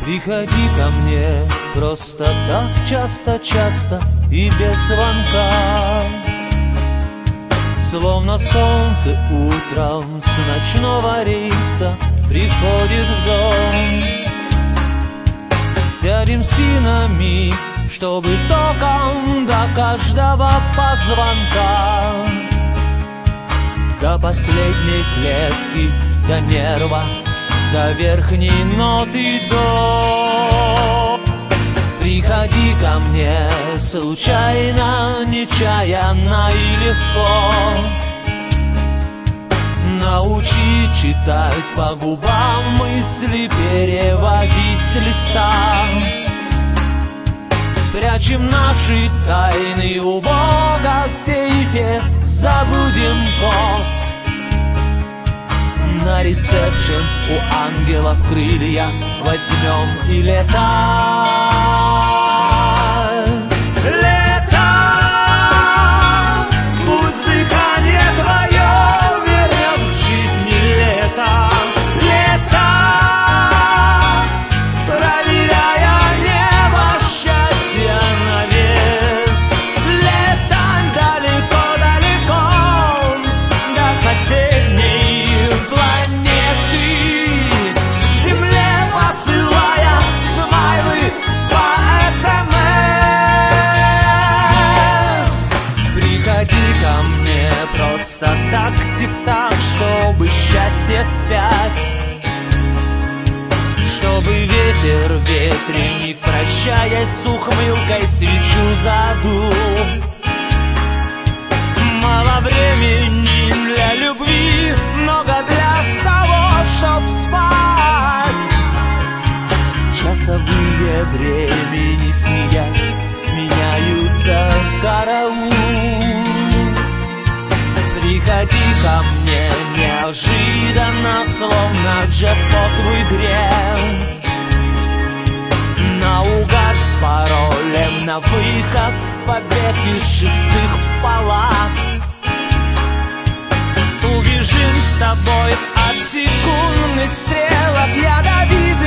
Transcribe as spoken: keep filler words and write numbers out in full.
Приходи ко мне просто так, часто-часто и без звонка. Словно солнце утром с ночного рейса приходит в дом. Сядем спинами, чтобы током до каждого позвонка, до последней клетки, до нерва, до верхней ноты до. Приходи ко мне случайно, нечаянно и легко. Научи читать по губам мысли, переводить с листа. Спрячем наши тайны у Бога в сейфе, забудем код. На рецепшн у ангелов крылья возьмем и летаем. Летаем, пусть дыхание твое вернет к жизни лето. Летаем, проверяя небо счастья на вес. Летаем далеко-далеко до соседней планеты, Земле посылая смайлы по СМС. Приходи ко мне просто так, тик-так, чтобы счастье вспять, чтобы ветер, ветреник, прощаясь с ухмылкой, свечу задул. Мало времени для любви, много для того, чтоб спать. Часовые времени, смеясь, сменяются в караул. Приходи ко мне неожиданно, словно джекпот в игре. Наугад с паролем на выход, побег из шестых палат. Убежим с тобой от секундных стрелок ядовитых